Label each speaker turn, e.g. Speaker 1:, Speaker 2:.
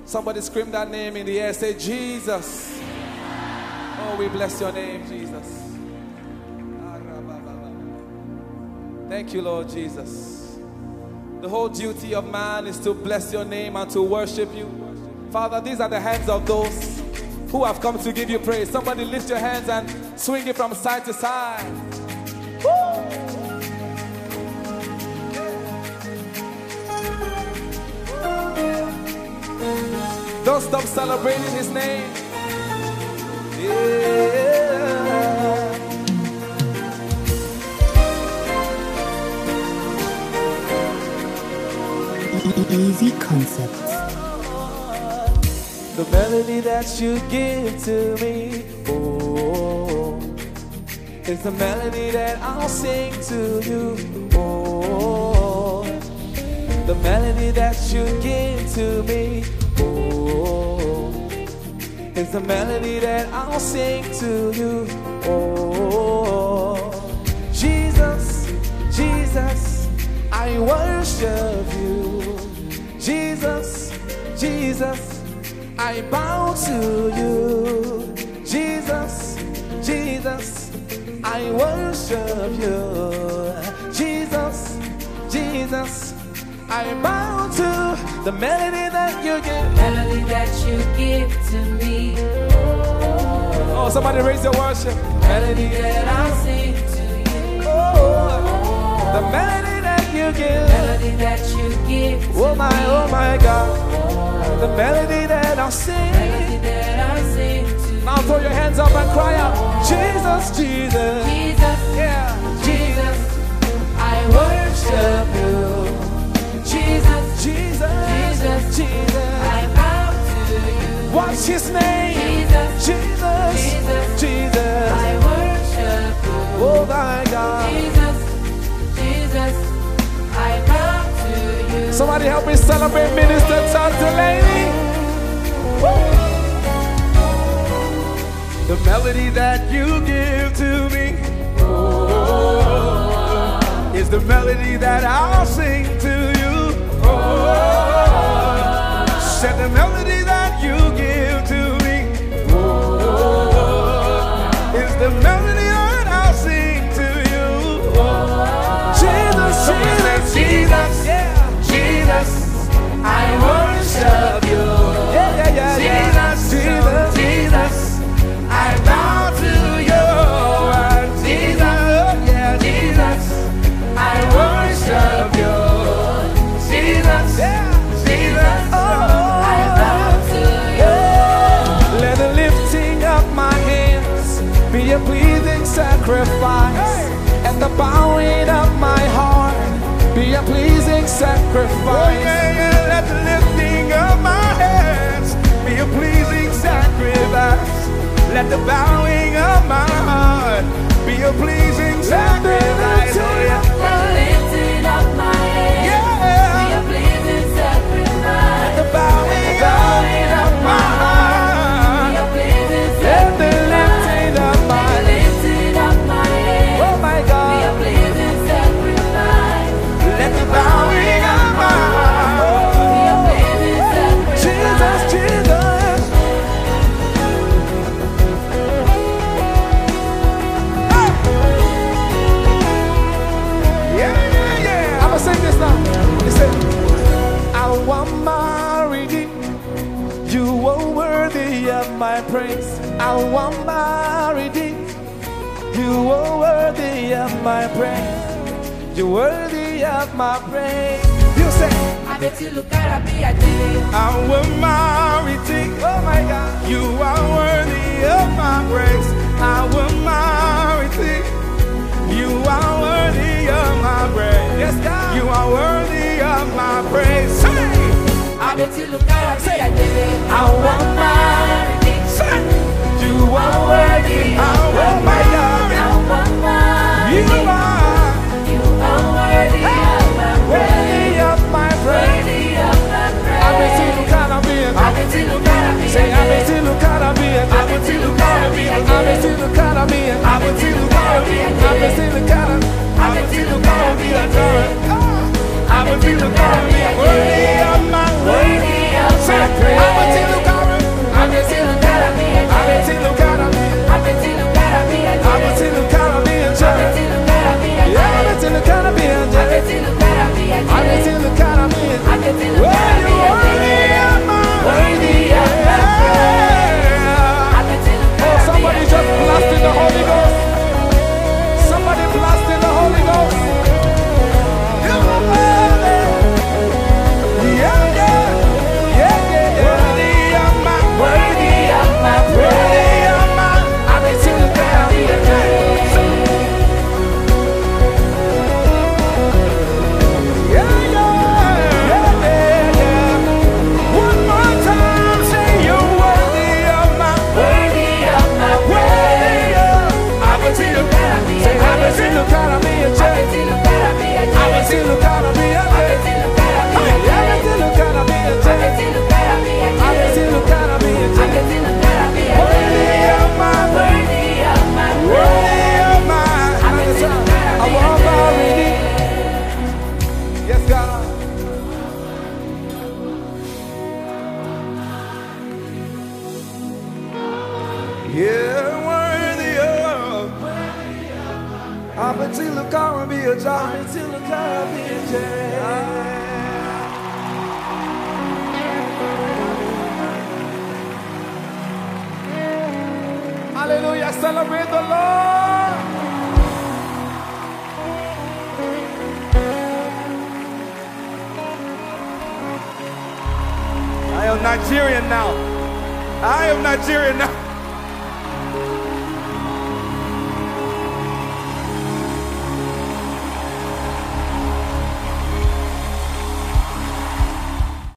Speaker 1: Somebody scream that name in the air. Say, Jesus. Oh, we bless your name, Jesus. Thank you, Lord Jesus. The whole duty of man is to bless your name and to worship you. Father, these are the hands of those who have come to give you praise. Somebody lift your hands and swing it from side to side. Woo! Don't stop celebrating his name. Yeah.
Speaker 2: Easy Concepts.
Speaker 1: The melody that you give to me, oh, it's the melody that I'll sing to you, oh, the melody that you give to me, oh, it's the melody that I'll sing to you, oh, Jesus, Jesus, I worship you, Jesus, Jesus, I bow to you, Jesus, Jesus, I worship you, Jesus, Jesus, I bow to the melody that you give.
Speaker 3: Melody that you give to me.
Speaker 1: Oh, somebody raise your worship.
Speaker 3: Melody that I'll sing to you.
Speaker 1: Oh, the melody that you give.
Speaker 3: Melody that you give to
Speaker 1: oh my God. The melody that I'll sing.
Speaker 3: Melody that I'll sing to you.
Speaker 1: Now throw your hands up and cry out, Jesus, Jesus.
Speaker 3: Jesus,
Speaker 1: yeah,
Speaker 3: Jesus, I worship you. Jesus,
Speaker 1: Jesus,
Speaker 3: Jesus,
Speaker 1: Jesus,
Speaker 3: I bow to you.
Speaker 1: What's his name?
Speaker 3: Jesus,
Speaker 1: Jesus,
Speaker 3: Jesus,
Speaker 1: Jesus,
Speaker 3: I worship you.
Speaker 1: oh my God.
Speaker 3: Jesus, Jesus, I bow to you.
Speaker 1: Somebody help me celebrate Minister Todd Delaney. The melody that you give to me, oh, is the melody that I'll sing to you. Oh, said the melody that you give to me, oh, is the melody that I'll sing to you. Oh, Jesus, Jesus, Jesus, yeah, Jesus, I worship you. Yeah, yeah, yeah, Jesus, Jesus, Jesus. I bow to you, Jesus, yeah, Jesus, I worship you, Jesus, yeah, Jesus, oh,
Speaker 3: I bow to you.
Speaker 1: Let the lifting of my hands be a pleasing sacrifice, and the bowing of my heart be a pleasing sacrifice. Let the lifting of my hands be a pleasing sacrifice. Let the bowing of my heart be a pleasing sacrifice.
Speaker 3: The lifting of my hands be a pleasing sacrifice.
Speaker 1: The bowing of my heart
Speaker 3: be a pleasing
Speaker 1: let the
Speaker 3: sacrifice.
Speaker 1: lifting of my
Speaker 3: hands
Speaker 1: oh my God
Speaker 3: be a pleasing sacrifice.
Speaker 1: let the bowing of my heart
Speaker 3: Be a pleasing sacrifice.
Speaker 1: Jesus, Jesus. Sing this now. He said, I want my redeem. You are worthy of my praise. I want my redeem. You are worthy of my praise. You're worthy of my praise. You say,
Speaker 3: I bet you look at me, I did.
Speaker 1: I want my redeem. Oh my God. You are worthy of my praise. I want my redeem. You are worthy of my praise. Yes, God. You are worthy of my praise. Say,
Speaker 3: I bet you look at me, I did.
Speaker 1: I want my redeem. Say, you are worthy. I want my God.
Speaker 3: I want my
Speaker 1: You are
Speaker 3: worthy of my
Speaker 1: worthy
Speaker 3: praise.
Speaker 1: of my praise.
Speaker 3: Worthy of my praise.
Speaker 1: I bet you look at me.
Speaker 3: I bet you look at me.
Speaker 1: Say, I bet you look at me. I bet you look at me. I bet you look at me. I bet you look at me. I bet you look at me. I bet you look at me. I bet you look at me. Worthy of my praise.
Speaker 3: Worthy of my praise.
Speaker 1: Yeah, worthy of. Abatila Karabia Jah. Abatila Karabia Jah. Hallelujah, celebrate the Lord. I am Nigerian now. I am Nigerian now.